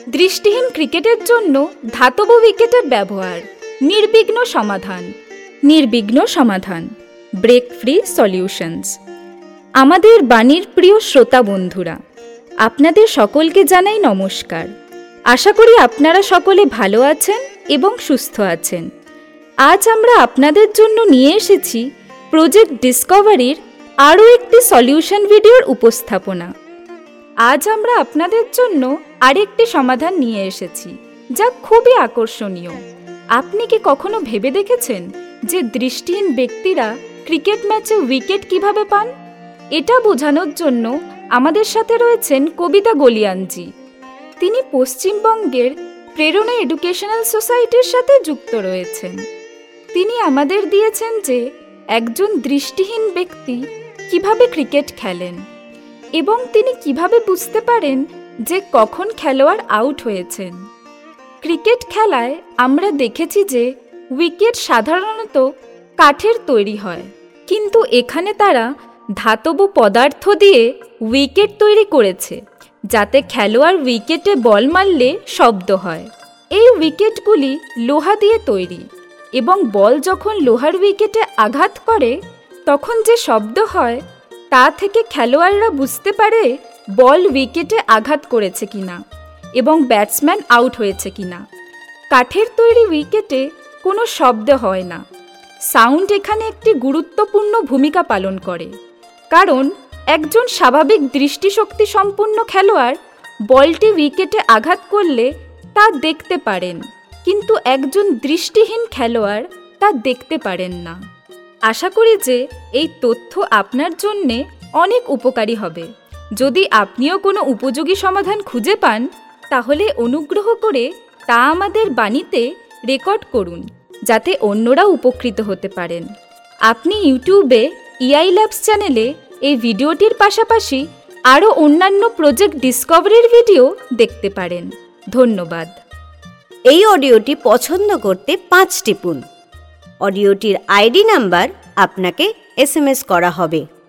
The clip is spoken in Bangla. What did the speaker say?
দৃষ্টিহীন ক্রিকেটের জন্য ধাতব উইকেটের ব্যবহার, নির্বিঘ্ন সমাধান, ব্রেক ফ্রি সলিউশনস। আমাদের বাণীর প্রিয় শ্রোতা বন্ধুরা, আপনাদের সকলকে জানাই নমস্কার। আশা করি আপনারা সকলে ভালো আছেন এবং সুস্থ আছেন। আজ আমরা আপনাদের জন্য নিয়ে এসেছি প্রজেক্ট ডিসকভারির আরও একটি সলিউশন ভিডিওর উপস্থাপনা। আজ আমরা আপনাদের জন্য আরেকটি সমাধান নিয়ে এসেছি, যা খুবই আকর্ষণীয়। আপনি কি কখনো ভেবে দেখেছেন যে দৃষ্টিহীন ব্যক্তিরা ক্রিকেট ম্যাচে উইকেট কিভাবে পান? এটা বোঝানোর জন্য আমাদের সাথে রয়েছেন কবিতা গলিয়ানজি। তিনি পশ্চিমবঙ্গের প্রেরণা এডুকেশনাল সোসাইটির সাথে যুক্ত রয়েছেন। তিনি আমাদের দিয়েছেন যে একজন দৃষ্টিহীন ব্যক্তি কিভাবে ক্রিকেট খেলেন এবং তিনি কিভাবে বুঝতে পারেন যে কখন খেলোয়াড় আউট হয়েছেন। ক্রিকেট খেলায় আমরা দেখেছি যে উইকেট সাধারণত কাঠের তৈরি হয়, কিন্তু এখানে তারা ধাতব পদার্থ দিয়ে উইকেট তৈরি করেছে, যাতে খেলোয়াড় উইকেটে বল মারলে শব্দ হয়। এই উইকেটগুলি লোহা দিয়ে তৈরি এবং বল যখন লোহার উইকেটে আঘাত করে তখন যে শব্দ হয় তা থেকে খেলোয়াড়রা বুঝতে পারে বল উইকেটে আঘাত করেছে কিনা এবং ব্যাটসম্যান আউট হয়েছে কিনা। কাঠের তৈরি উইকেটে কোনো শব্দ হয় না। সাউন্ড এখানে একটি গুরুত্বপূর্ণ ভূমিকা পালন করে, কারণ একজন স্বাভাবিক দৃষ্টিশক্তি সম্পন্ন খেলোয়াড় বলটি উইকেটে আঘাত করলে তা দেখতে পারেন, কিন্তু একজন দৃষ্টিহীন খেলোয়াড় তা দেখতে পারেন না। আশা করি যে এই তথ্য আপনার জন্যে অনেক উপকারী হবে। যদি আপনিও কোনো উপযোগী সমাধান খুঁজে পান, তাহলে অনুগ্রহ করে তা আমাদের বাণীতে রেকর্ড করুন, যাতে অন্যরা উপকৃত হতে পারেন। আপনি ইউটিউবে ইআই ল্যাবস চ্যানেলে এই ভিডিওটির পাশাপাশি আরও অন্যান্য প্রজেক্ট ডিসকভারির ভিডিও দেখতে পারেন। ধন্যবাদ। এই অডিওটি পছন্দ করতে 5 টিপুন। অডিওটির আইডি নাম্বার আপনাকে SMS করা হবে।